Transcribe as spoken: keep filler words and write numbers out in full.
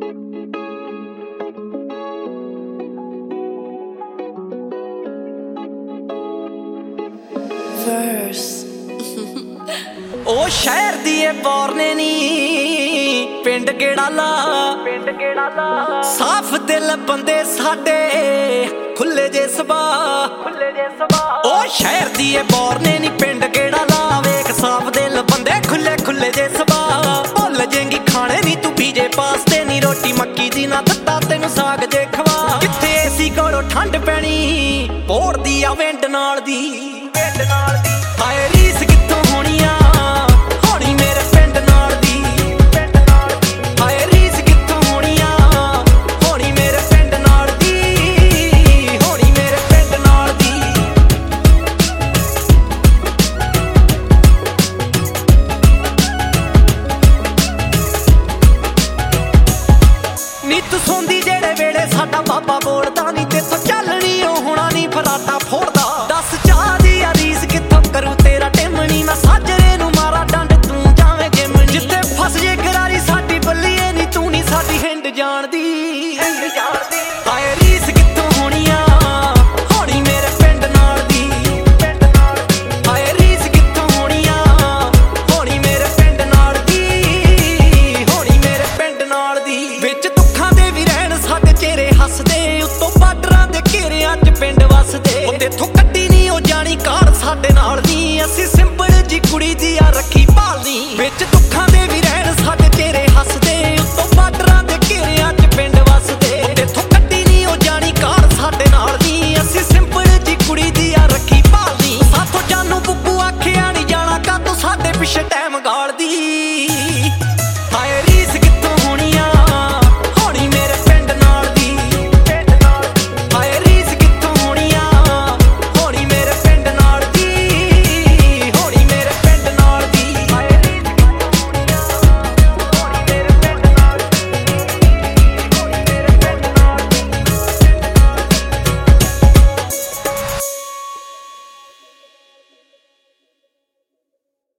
ਉਹ ਸ਼ਹਿਰ ਦੀ ਏ ਬੋਰਨੇ ਨੀ ਪਿੰਡ ਗੇੜਾ ਲਾ ਪਿੰਡ ਗੇੜਾ ਲਾ ਸਾਫ ਦਿਲ ਬੰਦੇ ਸਾਡੇ ਖੁੱਲੇ ਜੇ ਸੁਭਾਅ ਖੁੱਲੇ ਜੇ ਸੁਭਾਅ ਉਹ ਸ਼ਹਿਰ ਦੀ ਏ ਬੋਰਨੇ ਨੀ ਪਿੰਡ ਗੇੜਾ ਲਾ ਵੇਖ ਸਾਫ ਦਿਲ ਬੰਦੇ ਖੁੱਲੇ ਖੁੱਲੇ ਜੇ ਸੁਭਾਅ ਭੁੱਲ ਜੇਂਗੀ ਖਾਣੇ ਨੀ ਤੂੰ ਪੀਜੇ ਪਾਸਤੇ ਨੀ ਰੋਟੀ ਮੱਕੀ ਦੀ ਨਾ ਦਿੱਤਾ ਤੈਨੂੰ ਸਾਗ ਜੇ ਖਵਾ ਕਿੱਥੇ ਏਸੀ ਕੋਲੋਂ ਠੰਡ ਪੈਣੀ ਪੋੜਦੀ ਆ ਵਿੰਡ ਨਾਲ ਦੀ ਵਿੰਡ ਨਾਲ ਦੀ ਹਾਏ ਰੀਸ ਕਿੱਥੋਂ ਹੋਣੀ ਆ ਹੋਣੀ ਮੇਰੇ ਪਿੰਡ ਨਾਲ ਦੀ ਪਿੰਡ ਨਾਲ ਦੀ ਹਾਏ ਰੀਸ ਕਿੱਥੋਂ ਹੋਣੀ ਆ ਹੋਣੀ ਮੇਰੇ ਪਿੰਡ ਨਾਲ ਦੀ ਹੋਣੀ ਮੇਰੇ ਪਿੰਡ ਨਾਲ ਦੀ ਨੀ ਤੂੰ ਸੌਂਦੀ ਜਿਹੜੇ ਵੇਲੇ ਸਾਡਾ ਬਾਬਾ ਬੋਲਦਾ ਨੀ ਤੇਥੋਂ ਚੱਲਣੀ ਉਹ ਹੋਣਾ ਨੀ ਫਰਾਟਾ ਫੋੜਦਾ ਦੱਸ ਚਾਹ ਦੀ ਆ ਰੀਸ ਕਿੱਥੋਂ ਕਰੂ ਤੇਰਾ ਟਿਮਣੀ ਮੈਂ ਸਾਜਰੇ ਨੂੰ ਮਾਰਾ ਡੰਡ ਤੂੰ ਜਾਵੇਂ ਜਿਮਣੀ ਜਿੱਥੇ ਫਸ ਜੇ ਗਰਾਰੀ ਸਾਡੀ ਬੱਲੀਏ ਨੀ ਤੂੰ ਨੀ ਸਾਡੀ ਹਿੰਡ ਜਾਣਦੀ ਹਿੰਡ ਜਾਣਦੀ ਹਾਏ ਰੀਸ ਕਿੱਥੋਂ ਹੋਣੀ ਆ ਹੋਣੀ ਮੇਰੇ ਪਿੰਡ ਨਾਲ ਦੀ ਪਿੰਡ ਨਾਲ ਦੀ ਹਾਏ ਰੀਸ ਕਿੱਥੋਂ ਹੋਣੀ ਆ ਹੋਣੀ ਮੇਰੇ ਪਿੰਡ ਨਾਲ ਦੀ ਹੋਣੀ ਮੇਰੇ ਪਿੰਡ ਨਾਲ ਦੀ ਵਿੱਚ ਦੁੱਖਾਂ ਦੇ ਵੀ ਰਹਿਣ ਸਾਡੇ ਚਿਹਰੇ ਹੱਸਦੇ ਉੱਤੋਂ ਬਾਰਡਰਾਂ ਦੇ ਘੇਰਿਆਂ 'ਚ ਪਿੰਡ ਵਸਦੇ ਉਹ ਤੇਥੋਂ ਕੱਢੀ ਨੀ ਉਹ ਜਾਣੀ ਕਾਰ ਸਾਡੇ ਨਾਲ ਨੀ ਅਸੀਂ ਸਿੰਪਲ ਜੀ ਕੁੜੀ ਦੀ ਆ ਰੱਖੀ ਭਾਲਨੀ ਵਿੱਚ ਦੁੱਖਾਂ ਦੇ ਵੀ